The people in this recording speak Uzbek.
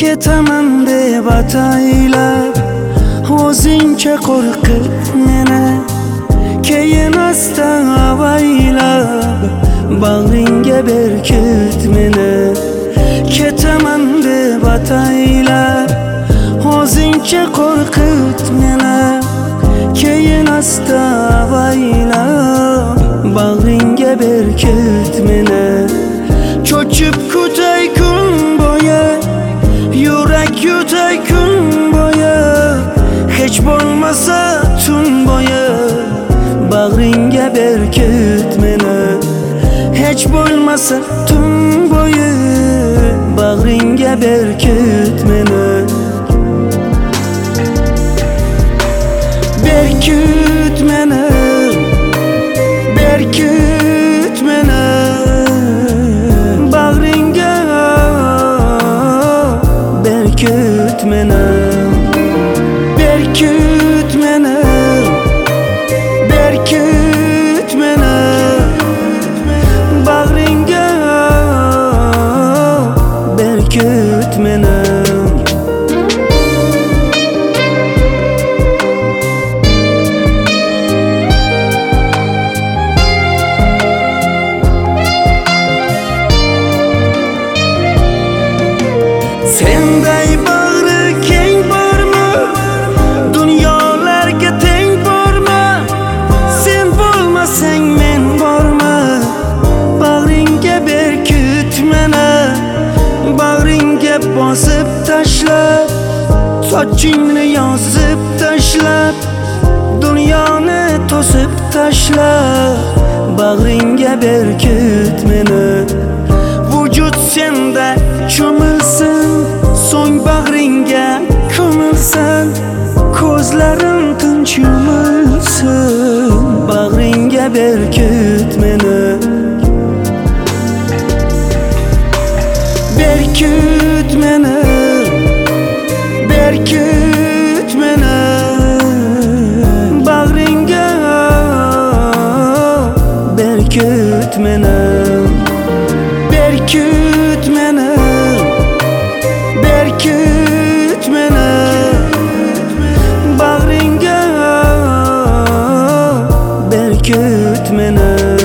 ketaman deb ataylab o'zingcha qo'rqib meni, keyin asta avaylab bag'ringga berkit meni. Ketaman deb ataylab o'zingcha qo'rqit meni, keyin asta avaylab bag'ringga berkit meni. Cho'chib kutay kun bo'yi, yurak yutay kun bo'yi, hech bo'lmasa tun bo'yi bag'ringga berkit meni. Hech bo'lmasa tun bo'yi bag'ringga berkit meni. Berkit meni, berkit meni bag'ringga, berkit meni. Berkit meni, berkit meni bag'ringga, berkit meni. Senday bag'ri keng bormi, dunyolarga teng bormi? Sen bo'lmasang men bormi? Bag'ringga berkit meni, bag'ringga bosib tashlab, sochingni yozib tashlab, dunyoni to'sib tashlab, bag'ringga berkit meni. Vujud senda cho'milsin, so'ng bag'ringga ko'milsin, ko'zlarim tinch yumilsin, bag'ringga berkit meni. Berkit meni, berkit meni bag'ringga, berkit meni. Berkit meni, berkit meni bag'ringga, berkit meni.